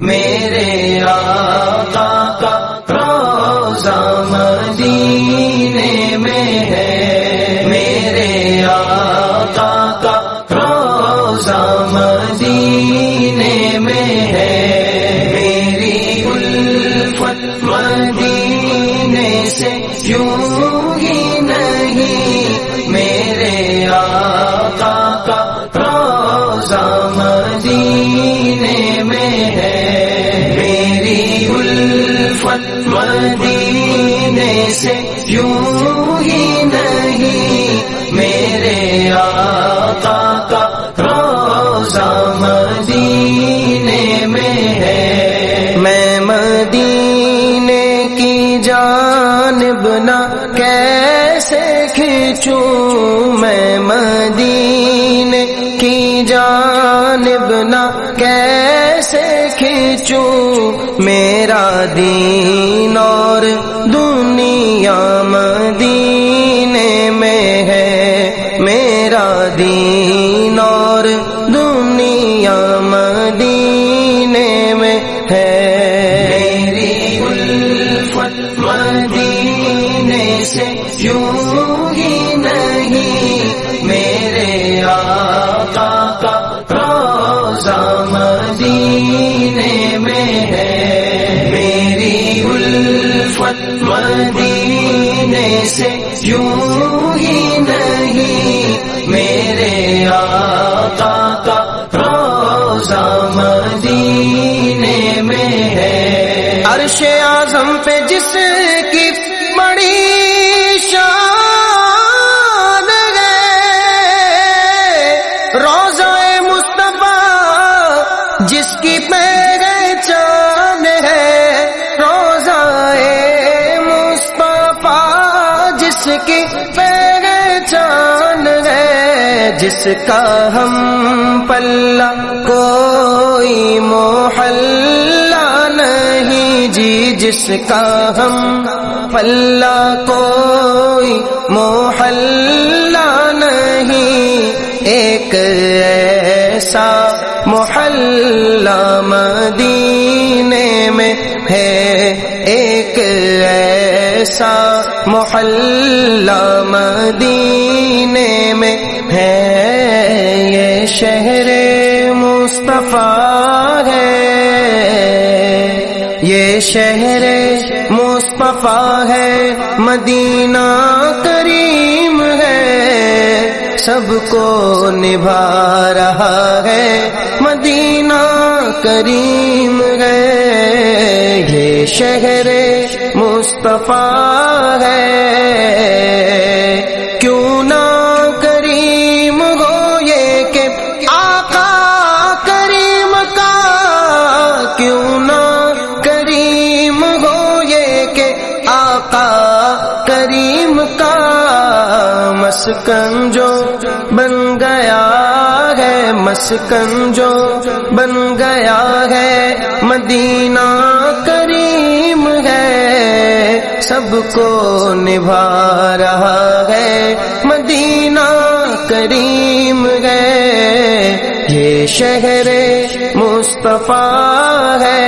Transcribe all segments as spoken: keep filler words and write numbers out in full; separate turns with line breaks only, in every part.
میرے آقا کا روضہ مدینے میں ہے، میرے آقا کا روضہ مدینے میں ہے، میری الفت مدینے سے یوں ہی نہیں، میرے آقا کا روضہ مدینے میں ہے، میری الفت مدینے سے یوں ہی نہیں، میرے آقا کا روضہ مدینے میں ہے۔ میں مدینے کی جانب نہ کیسے کھینچوں، میں مدینے کی جانب نہ کیسے کھینچوں، میرا دین اور دنیا مدینے میں ہے، میرا دین اور دنیا مدینے میں ہے، میری الفت مدینے سے یوں ہی نہیں، میرے آقا کا روضہ مدینے میں ہے، میری الفت مدینے سے یوں ہی نہیں، میرے آقا کا روضہ مدینے میں ہے۔ عرش اعظم پہ جس کی بڑی شان ہے، روضہ مصطفیٰ جس کی پہچان ہے، روضہ مصطفیٰ جس کی پہچان ہے، جس کا ہم پلہ کوئی محلہ نہیں جی، جس کا ہم پلہ کوئی محلہ نہیں، ایک ایسا محلہ مدینے میں ہے، ایک ایسا محلہ مدینے میں ہے، یہ شہر مصطفیٰ ہے، یہ شہر مصطفیٰ ہے، مدینہ کریم ہے، سب کو نبھا رہا ہے، مدینہ کریم ہے، یہ شہر مصطفیٰ ہے، کیوں نہ کریم ہو یہ کہ آقا کریم کا، کیوں نہ کریم ہو یہ کہ آقا کریم کا، مسکن جو بن گیا ہے، مسکن جو بن گیا ہے، مدینہ کریم ہے، سب کو نبھا رہا ہے، مدینہ کریم ہے، یہ شہر مصطفیٰ ہے،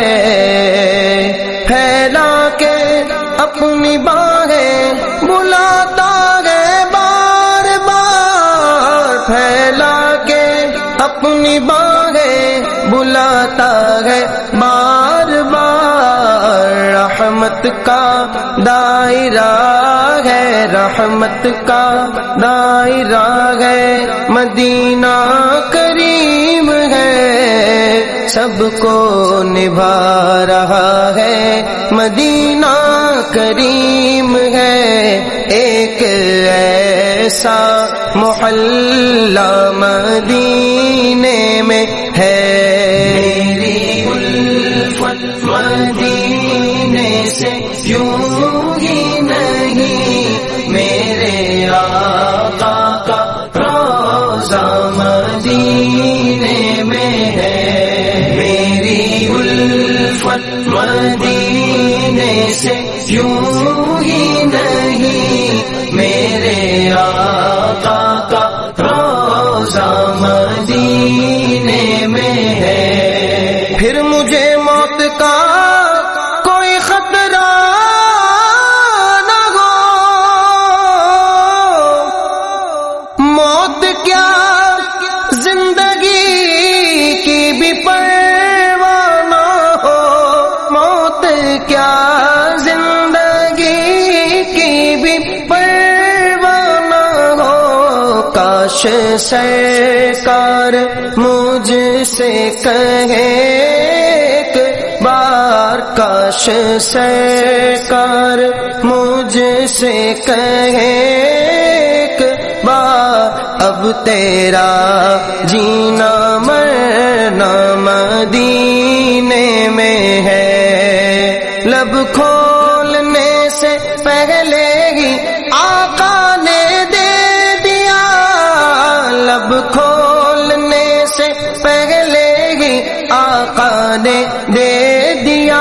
پھیلا کے اپنی باہیں بلاتا ہے بار بار، پھیلا کے اپنی باہیں بلاتا ہے بار بار، رحمت کا دائرہ ہے، رحمت کا دائرہ ہے، مدینہ کریم ہے، سب کو نبھا رہا ہے، مدینہ کریم ہے، ایک ایسا محلہ مدینے میں ہے، میری الفت مدینے سے یوں ہی نہیں، میرے آقا کا روضہ مدینے میں ہے، میری الفت مدینے سے یوں ہی نہیں، میرے آقا کا روضہ مدینے کاش سرکار مجھ سے کہے ایک بار، کاش سرکار مجھ سے کہے ایک بار، اب تیرا جینا مرنا مدینے میں ہے، لب کھولنے سے پہلے ہی آقا نے دے دیا، لب کھولنے سے پہلے ہی آقا نے دے دیا،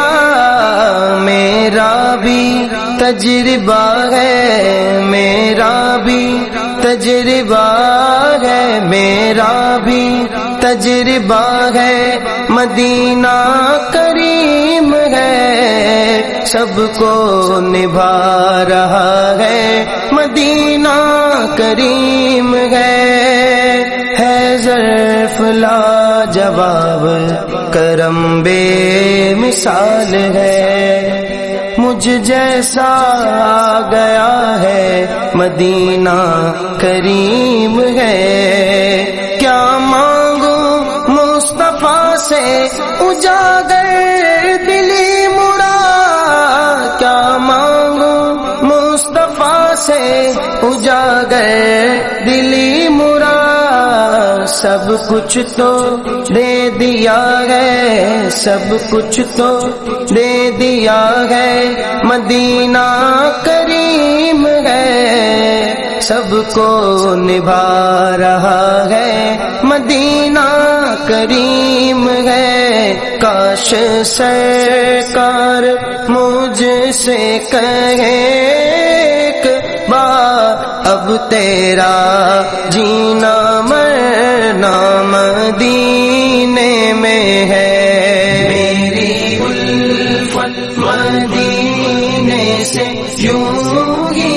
میرا بھی تجربہ ہے، میرا بھی تجربہ ہے، میرا بھی تجربہ ہے، مدینہ کریم ہے، سب کو نبھا رہا ہے، مدینہ کریم ہے، ہے ظرف لاجواب کرم بے مثال ہے، مجھ جیسا آ گیا ہے، مدینہ کریم ہے، کیا مانگوں مصطفیٰ سے اجاگر دلی مراد، کیا مانگوں مصطفیٰ سے اجاگر دلی مراد، سب کچھ تو دے دیا ہے، سب کچھ تو دے دیا ہے، مدینہ کریم ہے، سب کو نبھا رہا ہے، مدینہ کریم ہے، کاش سرکار مجھ سے کہے ایک بار، اب تیرا جینا مرنا مدینے میں ہے، میری الفت مدینے سے یوں ہی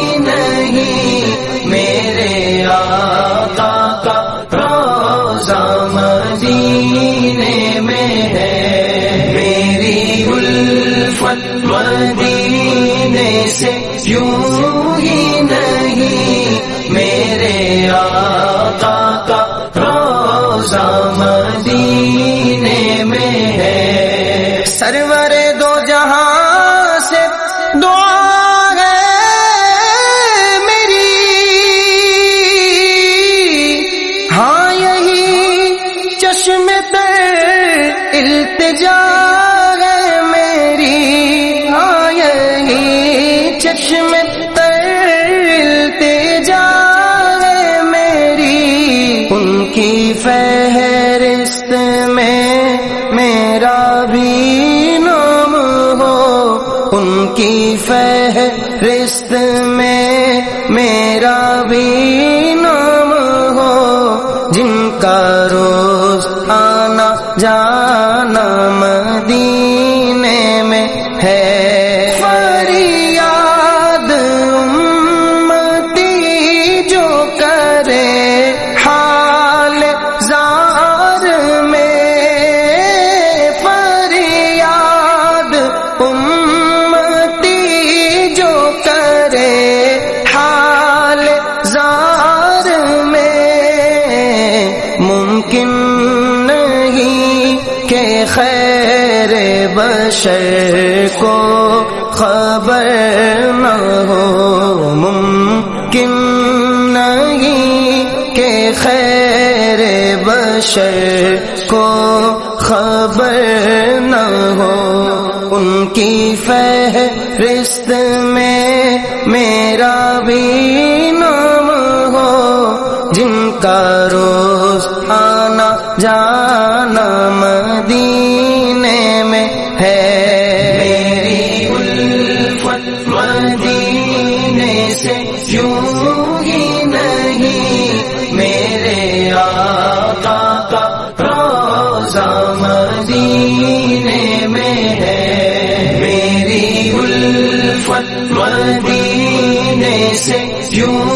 نہیں، میرے آقا کا روضہ مدینے میں ہے، میری الفت مدینے سے یوں ہی نہیں، میرے آقا کا روضہ مدینے میں ہے، سرور دو جہاں سے دعا ہے میری، ہاں یہی چشم تر التجا ہے میری، ہاں یہی چشم تر التجا ہے میری، ان کی فہرست میں میرا بھی نام ہو، ان کی فہرست میں میرا بھی نام ہو، جن کا روز آنا جانا مدینے میں ہے، فریاد امتی جو کرے حال زار میں، فریاد امتی جو کرے حال زار میں، ممکن نہیں کہ خیر بشر کو خبر نہ ہو، ممکن نہیں کہ خیر بشر کو خبر نہ ہو، ان کی فہرست میں میرا بھی نام ہو، جن کا روز آنا جانا مدینے میں ہے، میری الفت مدینے سے یوں ہی نہیں، میرے آقا کا روضہ مدینے میں ہے، میری الفت مدینے سے یوں